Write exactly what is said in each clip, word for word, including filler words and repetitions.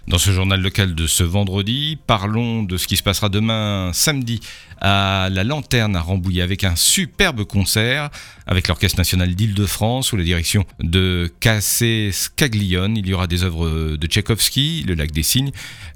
Dans ce journal local de ce vendredi, parlons de ce qui se passera demain samedi à la Lanterne à Rambouillet avec un superbe concert avec l'Orchestre national d'Île-de-France sous la direction de Cassé Scaglione. Il y aura des œuvres de Tchaïkovski, Le Lac des Cygnes,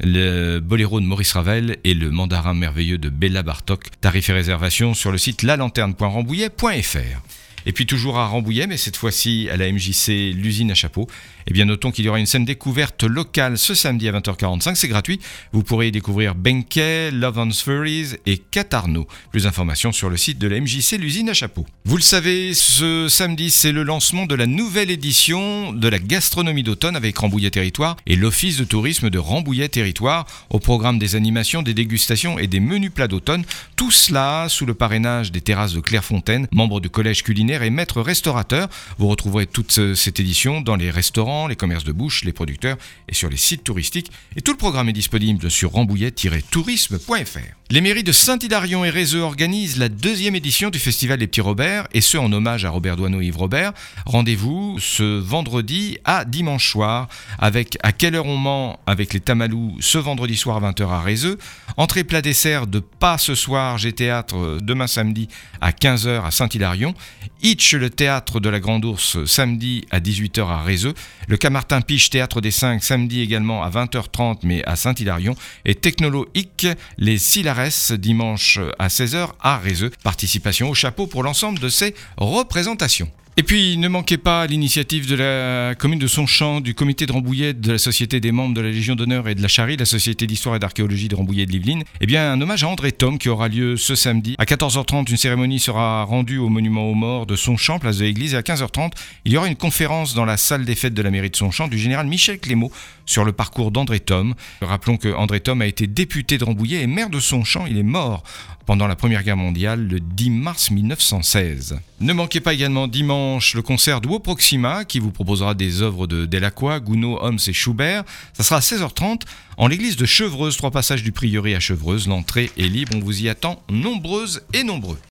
le Boléro de Maurice Ravel et le Mandarin merveilleux de Béla Bartók. Tarifs et réservations sur le site la lanterne point rambouillet point f r. Et puis toujours à Rambouillet, mais cette fois-ci à la M J C, l'usine à chapeaux. Eh bien notons qu'il y aura une scène découverte locale ce samedi à vingt heures quarante-cinq, c'est gratuit. Vous pourrez y découvrir Benke, Love and Furries et Catarno. Plus d'informations sur le site de la M J C, l'usine à chapeaux. Vous le savez, ce samedi c'est le lancement de la nouvelle édition de la gastronomie d'automne avec Rambouillet Territoire et l'Office de tourisme de Rambouillet Territoire. Au programme des animations, des dégustations et des menus plats d'automne. Tout cela sous le parrainage des terrasses de Clairefontaine, membre du collège culinaire et maître restaurateur. Vous retrouverez toute cette édition dans les restaurants, les commerces de bouche, les producteurs et sur les sites touristiques. Et tout le programme est disponible sur rambouillet tiret tourisme point f r. Les mairies de Saint-Hilarion et Rézeux organisent la deuxième édition du Festival des Petits Robert, et ce en hommage à Robert Doisneau et Yves Robert. Rendez-vous ce vendredi à dimanche soir, avec À quelle heure on ment avec les Tamalous ce vendredi soir à vingt heures à Rézeux. Entrée plat dessert de Pas ce soir, j'ai théâtre demain samedi à quinze heures à Saint-Hilarion. Hitch, le théâtre de la Grande Ourse, samedi à dix-huit heures à Rézeux. Le Camartin Piche, théâtre des Cinq, samedi également à vingt heures trente mais à Saint-Hilarion. Et Technolo Hic, les Silares, dimanche à seize heures à Rézeux. Participation au chapeau pour l'ensemble de ces représentations. Et puis, ne manquez pas l'initiative de la commune de Sonchamp, du comité de Rambouillet, de la Société des membres de la Légion d'honneur et de la Charrie, la Société d'histoire et d'archéologie de Rambouillet et de l'Yvelines. Eh bien, un hommage à André Thom qui aura lieu ce samedi. À quatorze heures trente, une cérémonie sera rendue au monument aux morts de Sonchamp, place de l'église. Et à quinze heures trente, il y aura une conférence dans la salle des fêtes de la mairie de Sonchamp du général Michel Clémaud sur le parcours d'André Thom. Rappelons que André Thom a été député de Rambouillet et maire de Sonchamp. Il est mort pendant la Première Guerre mondiale le dix mars mille neuf cent seize. Ne manquez pas également dimanche le concert Duo Proxima qui vous proposera des œuvres de Delacroix, Gounod, Homs et Schubert. Ça sera à seize heures trente en l'église de Chevreuse, trois passages du Prieuré à Chevreuse. L'entrée est libre, on vous y attend nombreuses et nombreux.